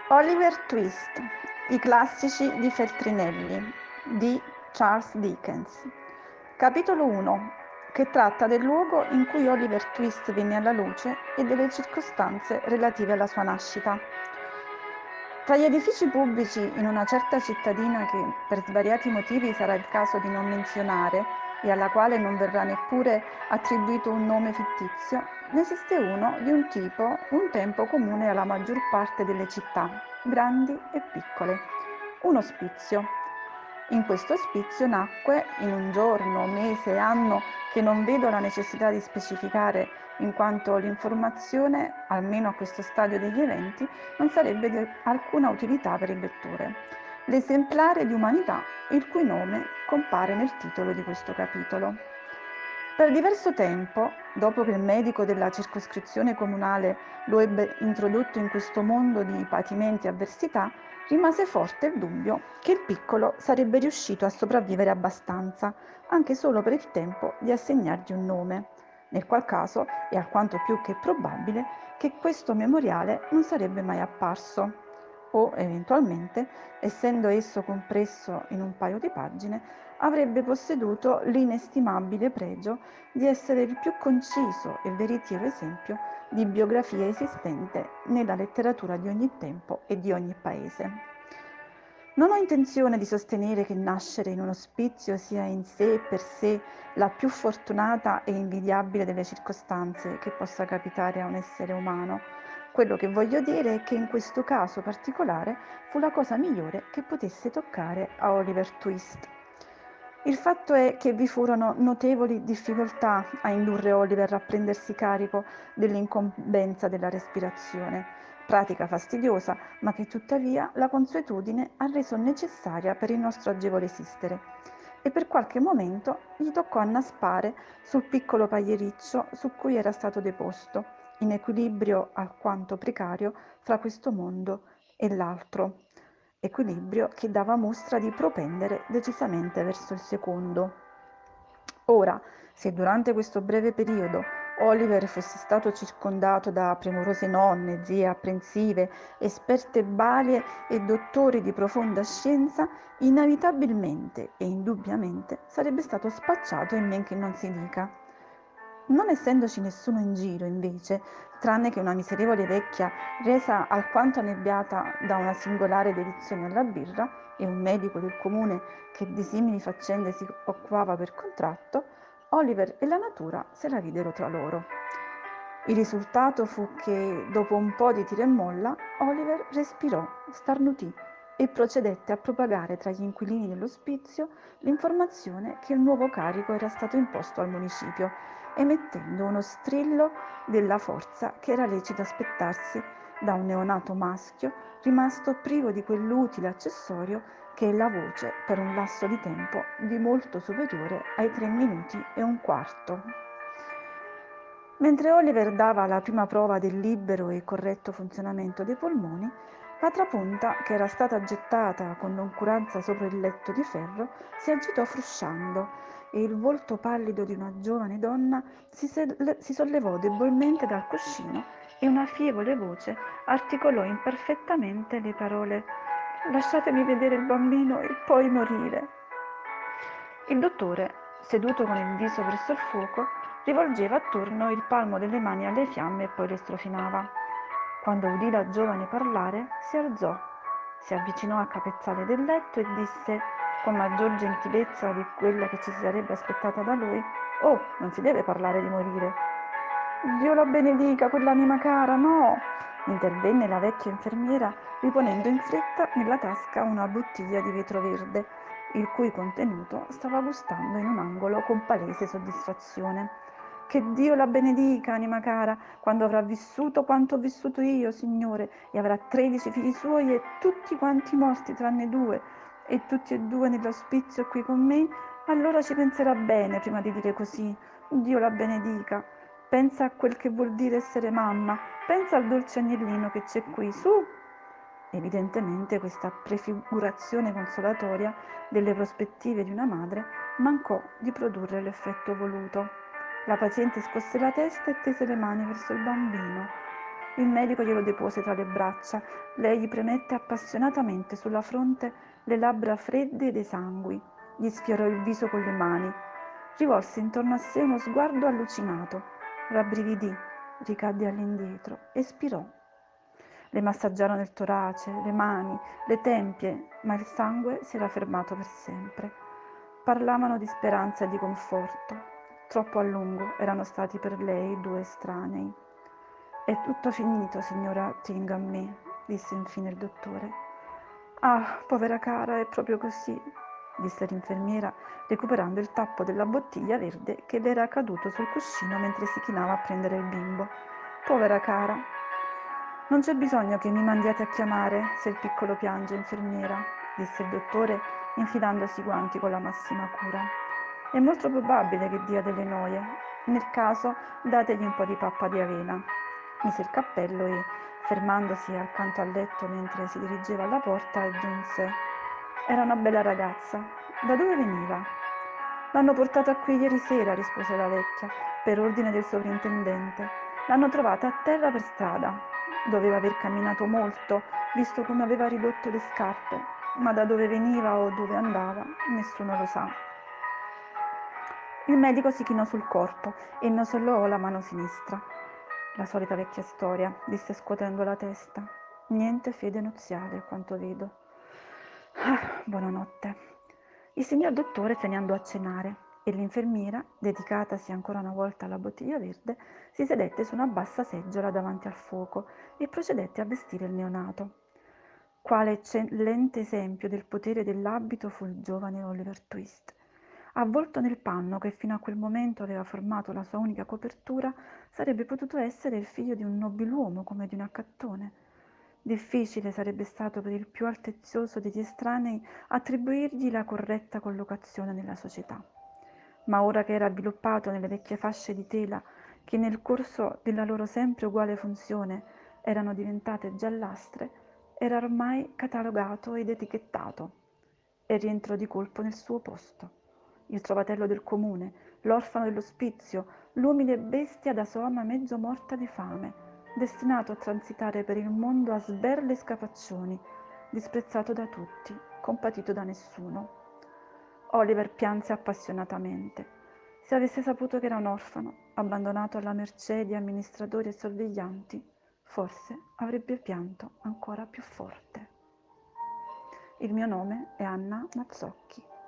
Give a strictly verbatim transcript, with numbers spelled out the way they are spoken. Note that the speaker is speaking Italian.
Oliver Twist, i classici di Feltrinelli di Charles Dickens. Capitolo uno, che tratta del luogo in cui Oliver Twist venne alla luce e delle circostanze relative alla sua nascita. Tra gli edifici pubblici in una certa cittadina che per svariati motivi sarà il caso di non menzionare e alla quale non verrà neppure attribuito un nome fittizio, ne esiste uno di un tipo un tempo comune alla maggior parte delle città, grandi e piccole, un ospizio. In questo ospizio nacque, in un giorno, mese, anno che non vedo la necessità di specificare, in quanto l'informazione, almeno a questo stadio degli eventi, non sarebbe di alcuna utilità per il lettore, l'esemplare di umanità il cui nome compare nel titolo di questo capitolo. Per diverso tempo, dopo che il medico della circoscrizione comunale lo ebbe introdotto in questo mondo di patimenti e avversità, rimase forte il dubbio che il piccolo sarebbe riuscito a sopravvivere abbastanza, anche solo per il tempo di assegnargli un nome, nel qual caso è alquanto più che probabile che questo memoriale non sarebbe mai apparso, o eventualmente, essendo esso compresso in un paio di pagine, avrebbe posseduto l'inestimabile pregio di essere il più conciso e veritiero esempio di biografia esistente nella letteratura di ogni tempo e di ogni paese. Non ho intenzione di sostenere che nascere in un ospizio sia in sé e per sé la più fortunata e invidiabile delle circostanze che possa capitare a un essere umano. Quello che voglio dire è che in questo caso particolare fu la cosa migliore che potesse toccare a Oliver Twist. Il fatto è che vi furono notevoli difficoltà a indurre Oliver a prendersi carico dell'incombenza della respirazione, pratica fastidiosa, ma che tuttavia la consuetudine ha reso necessaria per il nostro agevole esistere. E per qualche momento gli toccò annaspare sul piccolo pagliericcio su cui era stato deposto, in equilibrio alquanto precario fra questo mondo e l'altro, equilibrio che dava mostra di propendere decisamente verso il secondo. Ora, se durante questo breve periodo Oliver fosse stato circondato da premurose nonne, zie apprensive, esperte balie e dottori di profonda scienza, inevitabilmente e indubbiamente sarebbe stato spacciato in men che non si dica. Non essendoci nessuno in giro, invece, tranne che una miserevole vecchia resa alquanto annebbiata da una singolare dedizione alla birra e un medico del comune che di simili faccende si occupava per contratto, Oliver e la natura se la videro tra loro. Il risultato fu che, dopo un po' di tira e molla, Oliver respirò, starnutì e procedette a propagare tra gli inquilini dell'ospizio l'informazione che il nuovo carico era stato imposto al municipio, emettendo uno strillo della forza che era lecito aspettarsi da un neonato maschio rimasto privo di quell'utile accessorio che è la voce per un lasso di tempo di molto superiore ai tre minuti e un quarto. Mentre Oliver dava la prima prova del libero e corretto funzionamento dei polmoni, la trapunta, che era stata gettata con noncuranza sopra il letto di ferro, si agitò frusciando e il volto pallido di una giovane donna si, se- si sollevò debolmente dal cuscino e una fievole voce articolò imperfettamente le parole «Lasciatemi vedere il bambino e poi morire». Il dottore, seduto con il viso verso il fuoco, rivolgeva attorno il palmo delle mani alle fiamme e poi le strofinava. Quando udì la giovane parlare, si alzò, si avvicinò al capezzale del letto e disse, con maggior gentilezza di quella che ci si sarebbe aspettata da lui: «Oh, non si deve parlare di morire». «Dio la benedica, quell'anima cara, no!» intervenne la vecchia infermiera, riponendo in fretta nella tasca una bottiglia di vetro verde, il cui contenuto stava gustando in un angolo con palese soddisfazione. «Che Dio la benedica, anima cara, quando avrà vissuto quanto ho vissuto io, Signore, e avrà tredici figli suoi e tutti quanti morti tranne due, e tutti e due nell'ospizio qui con me, allora ci penserà bene prima di dire così. Dio la benedica. Pensa a quel che vuol dire essere mamma, pensa al dolce agnellino che c'è qui, su!» Evidentemente questa prefigurazione consolatoria delle prospettive di una madre mancò di produrre l'effetto voluto. La paziente scosse la testa e tese le mani verso il bambino. Il medico glielo depose tra le braccia. Lei gli premette appassionatamente sulla fronte le labbra fredde ed esangui. Gli sfiorò il viso con le mani. Rivolse intorno a sé uno sguardo allucinato. Rabbrividì, ricadde all'indietro, espirò. Le massaggiarono il torace, le mani, le tempie, ma il sangue si era fermato per sempre. Parlavano di speranza e di conforto. Troppo a lungo erano stati per lei due estranei. È tutto finito, signora Tingham, disse infine il dottore. Ah, povera cara, è proprio così, disse l'infermiera, recuperando il tappo della bottiglia verde che le era caduto sul cuscino mentre si chinava a prendere il bimbo. Povera cara. Non c'è bisogno che mi mandiate a chiamare se il piccolo piange, infermiera, disse il dottore, infilandosi i guanti con la massima cura. È molto probabile che dia delle noie. Nel caso, dategli un po' di pappa di avena. Mise il cappello e, fermandosi accanto al letto mentre si dirigeva alla porta, aggiunse: Era una bella ragazza. Da dove veniva? L'hanno portata qui ieri sera, rispose la vecchia, per ordine del sovrintendente. L'hanno trovata a terra per strada. Doveva aver camminato molto, visto come aveva ridotto le scarpe, ma da dove veniva o dove andava, nessuno lo sa. Il medico si chinò sul corpo e innosolò la mano sinistra. La solita vecchia storia, disse scuotendo la testa. Niente fede nuziale, a quanto vedo. Ah, buonanotte. Il signor dottore se ne andò a cenare e l'infermiera, dedicatasi ancora una volta alla bottiglia verde, si sedette su una bassa seggiola davanti al fuoco e procedette a vestire il neonato. Quale eccellente esempio del potere dell'abito fu il giovane Oliver Twist. Avvolto nel panno che fino a quel momento aveva formato la sua unica copertura, sarebbe potuto essere il figlio di un nobiluomo come di un accattone. Difficile sarebbe stato per il più altezzoso degli estranei attribuirgli la corretta collocazione nella società. Ma ora che era avviluppato nelle vecchie fasce di tela che nel corso della loro sempre uguale funzione erano diventate giallastre, era ormai catalogato ed etichettato e rientrò di colpo nel suo posto. Il trovatello del comune, l'orfano dell'ospizio, l'umile bestia da soma mezzo morta di fame, destinato a transitare per il mondo a sberle e scapaccioni, disprezzato da tutti, compatito da nessuno. Oliver pianse appassionatamente. Se avesse saputo che era un orfano, abbandonato alla mercé di amministratori e sorveglianti, forse avrebbe pianto ancora più forte. Il mio nome è Anna Mazzocchi.